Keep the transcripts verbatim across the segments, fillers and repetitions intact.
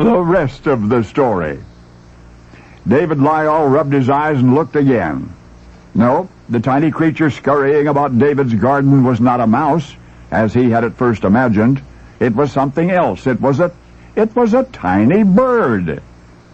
The rest of the story. David Lyall rubbed his eyes and looked again. No, the tiny creature scurrying about David's garden was not a mouse, as he had at first imagined. It was something else. It was a, it was a tiny bird.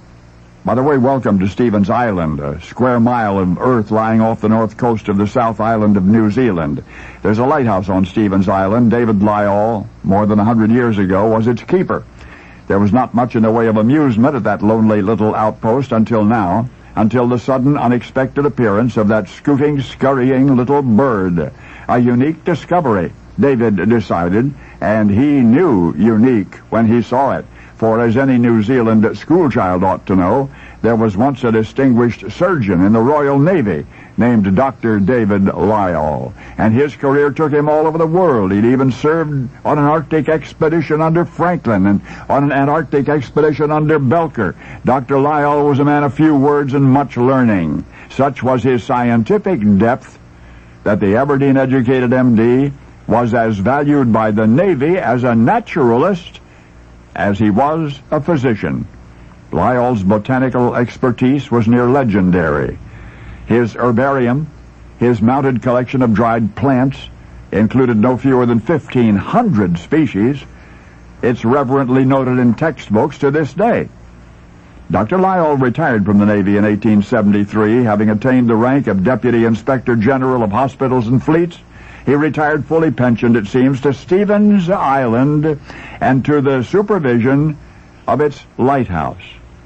By the way, welcome to Stevens Island, a square mile of earth lying off the north coast of the South Island of New Zealand. There's a lighthouse on Stevens Island. David Lyall, more than a hundred years ago, was its keeper. There was not much in the way of amusement at that lonely little outpost until now, until the sudden, unexpected appearance of that scooting, scurrying little bird. A unique discovery, David decided, and he knew unique when he saw it. For as any New Zealand schoolchild ought to know, there was once a distinguished surgeon in the Royal Navy named Doctor David Lyall, and his career took him all over the world. He'd even served on an Arctic expedition under Franklin and on an Antarctic expedition under Belcher. Doctor Lyall was a man of few words and much learning. Such was his scientific depth that the Aberdeen-educated M D was as valued by the Navy as a naturalist as he was a physician. Lyall's botanical expertise was near legendary. His herbarium, his mounted collection of dried plants, included no fewer than fifteen hundred species. It's reverently noted in textbooks to this day. Doctor Lyall retired from the Navy in eighteen seventy-three, having attained the rank of Deputy Inspector General of Hospitals and Fleets. He retired fully pensioned, it seems, to Stevens Island and to the supervision of its lighthouse.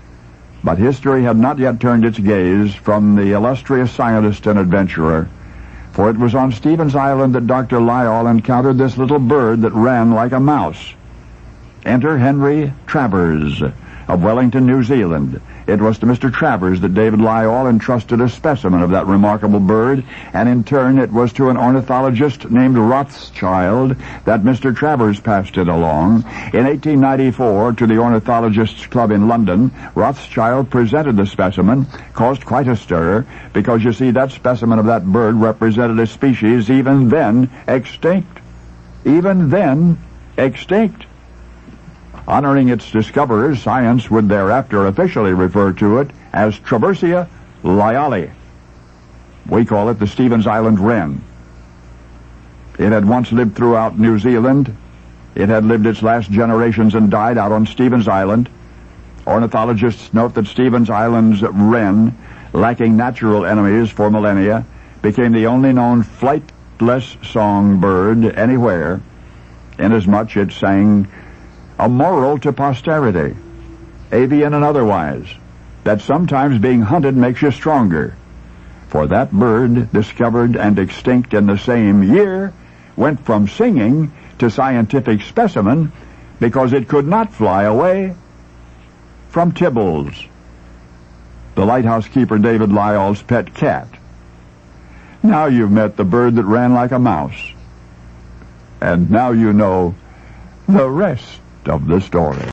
But history had not yet turned its gaze from the illustrious scientist and adventurer, for it was on Stevens Island that Doctor Lyall encountered this little bird that ran like a mouse. Enter Henry Travers of Wellington, New Zealand. It was to Mister Travers that David Lyall entrusted a specimen of that remarkable bird, and in turn it was to an ornithologist named Rothschild that Mister Travers passed it along. In eighteen ninety-four, to the Ornithologists' Club in London, Rothschild presented the specimen, caused quite a stir, because you see that specimen of that bird represented a species even then extinct. Even then extinct. Honoring its discoverers, science would thereafter officially refer to it as Traversia lyalli. We call it the Stevens Island wren. It had once lived throughout New Zealand. It had lived its last generations and died out on Stevens Island. Ornithologists note that Stevens Island's wren, lacking natural enemies for millennia, became the only known flightless songbird anywhere, inasmuch it sang a moral to posterity, avian and otherwise, that sometimes being hunted makes you stronger. For that bird, discovered and extinct in the same year, went from singing to scientific specimen because it could not fly away from Tibbles, the lighthouse keeper David Lyall's pet cat. Now you've met the bird that ran like a mouse, and now you know the rest of the story.